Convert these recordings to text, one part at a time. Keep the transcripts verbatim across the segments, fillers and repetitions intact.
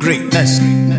Greatness.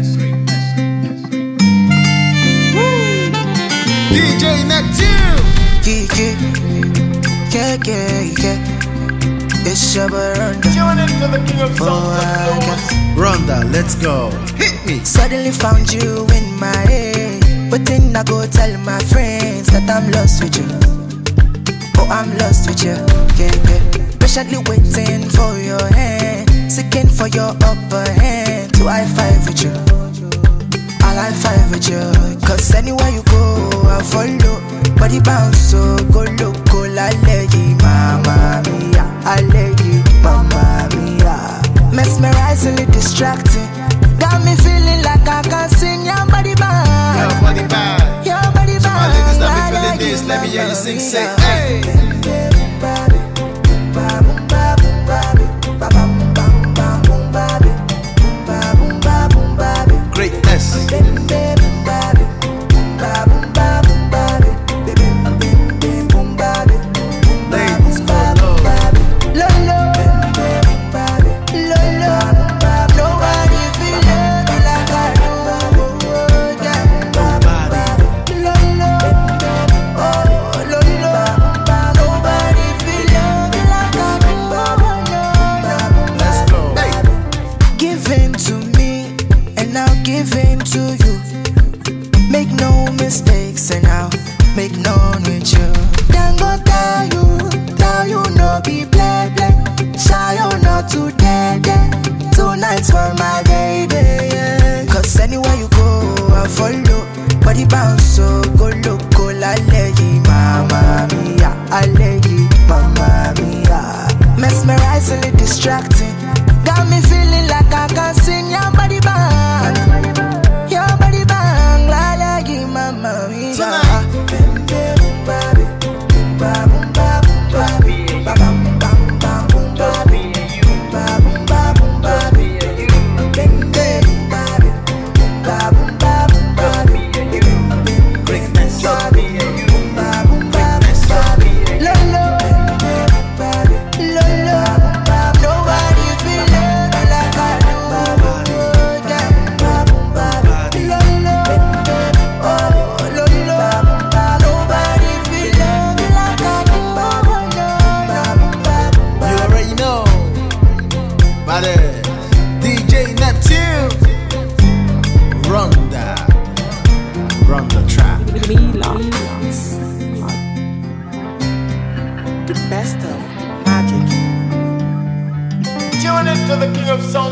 D J Neptune. Yeah, yeah, yeah, yeah, yeah. It's your Ronda. Tune into the king of songs and flows. Ronda, let's go. Hit me. Suddenly found you in my head, but then I go tell my friends that I'm lost with you. Oh, I'm lost with you. Yeah, yeah. Patiently waiting for your hand, seeking for your upper hand to high five with you. I'll high five with you, cause anywhere you go, I'll follow. Body bounce, so go loco, la lady, mamma mia, I lady, mamma mia. Mesmerizingly distracting, got me feeling like I can sing your body band. Your body bad. Your body So my band. ladies, let me feeling this. Let me hear you sing, say, hey. Greatness. Ladies, follow. Let's go. Hey. Give in to me, and I'll give in to you. Make no mistakes, and I'll make none with you. Then go tell you, tell you no be play play. Shy or not too dead, two nights for my baby. Yeah. Cause anywhere you go, I follow. Body bounce, so go loco, la lady, mamma mia, I lady, mamma mia. Mesmerizingly distracting, got me feeling like I can sing your body bang. Your body bang, la lady, mamma mia. Tonight. Greatness. You already know. But D J Neptune. Ronda. Ronda trap. The best of magic. Tune into the king of songs.